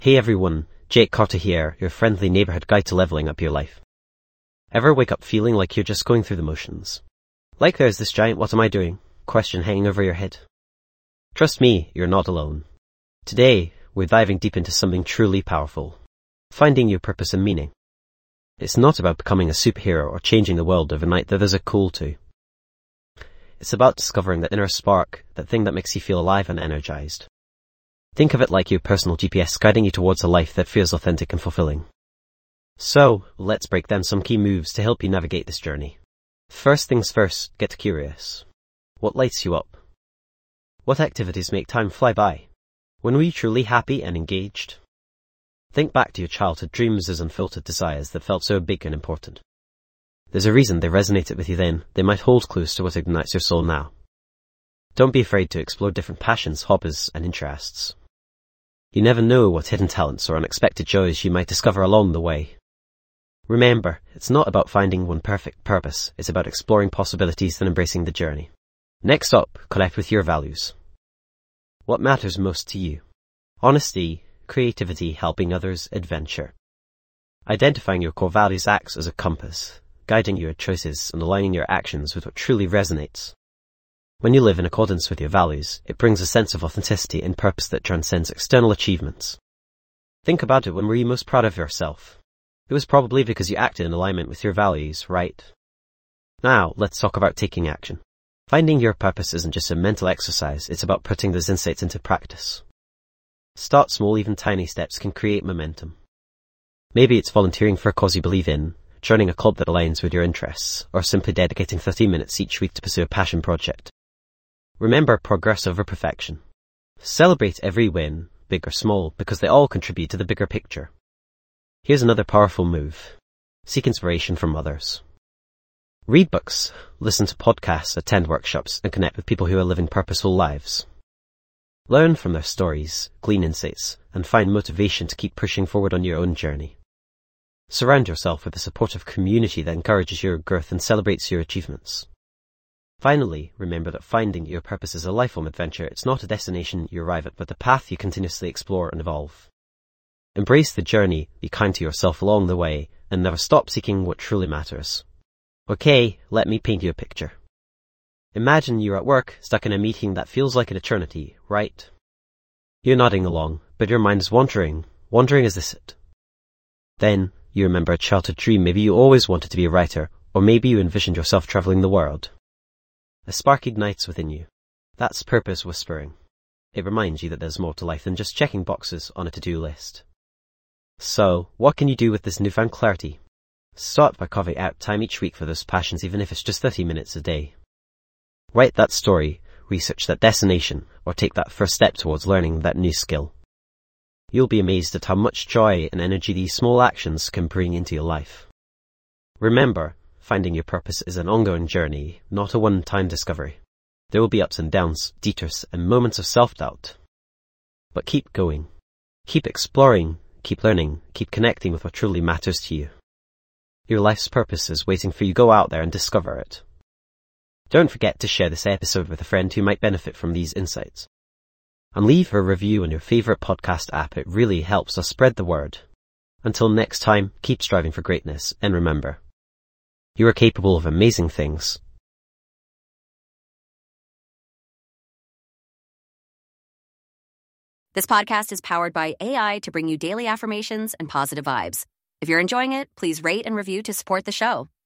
Hey everyone, Jake Cotter here, your friendly neighborhood guide to leveling up your life. Ever wake up feeling like you're just going through the motions? Like there's this giant "what am I doing?" question hanging over your head? Trust me, you're not alone. Today, we're diving deep into something truly powerful. Finding your purpose and meaning. It's not about becoming a superhero or changing the world overnight, though there's a call to. It's about discovering that inner spark, that thing that makes you feel alive and energized. Think of it like your personal GPS guiding you towards a life that feels authentic and fulfilling. So, let's break down some key moves to help you navigate this journey. First things first, get curious. What lights you up? What activities make time fly by? When were you truly happy and engaged? Think back to your childhood dreams as unfiltered desires that felt so big and important. There's a reason they resonated with you then. They might hold clues to what ignites your soul now. Don't be afraid to explore different passions, hobbies, and interests. You never know what hidden talents or unexpected joys you might discover along the way. Remember, it's not about finding one perfect purpose, it's about exploring possibilities and embracing the journey. Next up, connect with your values. What matters most to you? Honesty, creativity, helping others, adventure. Identifying your core values acts as a compass, guiding your choices and aligning your actions with what truly resonates. When you live in accordance with your values, it brings a sense of authenticity and purpose that transcends external achievements. Think about it, when were you most proud of yourself? It was probably because you acted in alignment with your values, right? Now, let's talk about taking action. Finding your purpose isn't just a mental exercise, it's about putting those insights into practice. Start small, even tiny steps can create momentum. Maybe it's volunteering for a cause you believe in, joining a club that aligns with your interests, or simply dedicating 30 minutes each week to pursue a passion project. Remember progress over perfection. Celebrate every win, big or small, because they all contribute to the bigger picture. Here's another powerful move. Seek inspiration from others. Read books, listen to podcasts, attend workshops, and connect with people who are living purposeful lives. Learn from their stories, glean insights, and find motivation to keep pushing forward on your own journey. Surround yourself with a supportive community that encourages your growth and celebrates your achievements. Finally, remember that finding your purpose is a lifelong adventure. It's not a destination you arrive at, but a path you continuously explore and evolve. Embrace the journey, be kind to yourself along the way, and never stop seeking what truly matters. Okay, let me paint you a picture. Imagine you're at work, stuck in a meeting that feels like an eternity, right? You're nodding along, but your mind is wandering. Wondering, is this it? Then, you remember a childhood dream. Maybe you always wanted to be a writer, or maybe you envisioned yourself traveling the world. A spark ignites within you. That's purpose whispering. It reminds you that there's more to life than just checking boxes on a to-do list. So, what can you do with this newfound clarity? Start by carving out time each week for those passions, even if it's just 30 minutes a day. Write that story, research that destination, or take that first step towards learning that new skill. You'll be amazed at how much joy and energy these small actions can bring into your life. Remember, finding your purpose is an ongoing journey, not a one-time discovery. There will be ups and downs, detours, and moments of self-doubt. But keep going. Keep exploring, keep learning, keep connecting with what truly matters to you. Your life's purpose is waiting for you. Go out there and discover it. Don't forget to share this episode with a friend who might benefit from these insights. And leave a review on your favorite podcast app. It really helps us spread the word. Until next time, keep striving for greatness, and remember, you are capable of amazing things. This podcast is powered by AI to bring you daily affirmations and positive vibes. If you're enjoying it, please rate and review to support the show.